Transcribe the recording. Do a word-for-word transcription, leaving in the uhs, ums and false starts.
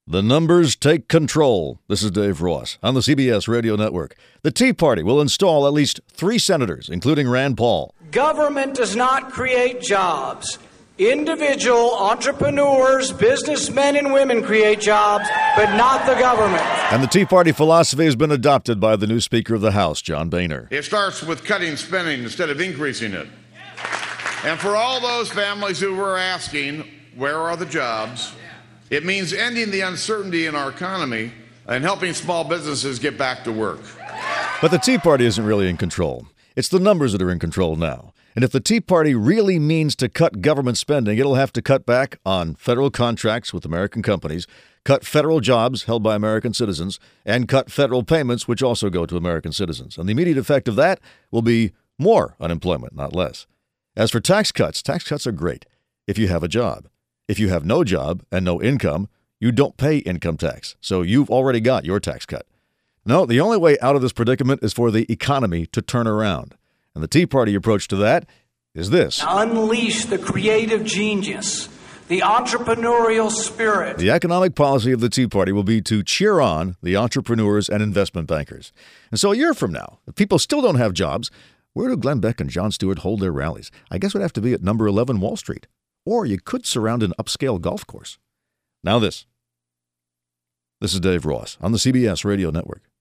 The numbers take control. This is Dave Ross on the C B S Radio Network. The Tea Party will install at least three senators, including Rand Paul. Government does not create jobs. Individual entrepreneurs, businessmen and women create jobs, but not the government. And the Tea Party philosophy has been adopted by the new Speaker of the House, John Boehner. It starts with cutting spending instead of increasing it. And for all those families who were asking, where are the jobs? It means ending the uncertainty in our economy and helping small businesses get back to work. But the Tea Party isn't really in control. It's the numbers that are in control now. And if the Tea Party really means to cut government spending, it'll have to cut back on federal contracts with American companies, cut federal jobs held by American citizens, and cut federal payments, which also go to American citizens. And the immediate effect of that will be more unemployment, not less. As for tax cuts, tax cuts are great if you have a job. If you have no job and no income, you don't pay income tax. So you've already got your tax cut. No, the only way out of this predicament is for the economy to turn around. And the Tea Party approach to that is this. Unleash the creative genius, the entrepreneurial spirit. The economic policy of the Tea Party will be to cheer on the entrepreneurs and investment bankers. And so a year from now, if people still don't have jobs, where do Glenn Beck and Jon Stewart hold their rallies? I guess it would have to be at number eleven Wall Street. Or you could surround an upscale golf course. Now this. This is Dave Ross on the C B S Radio Network.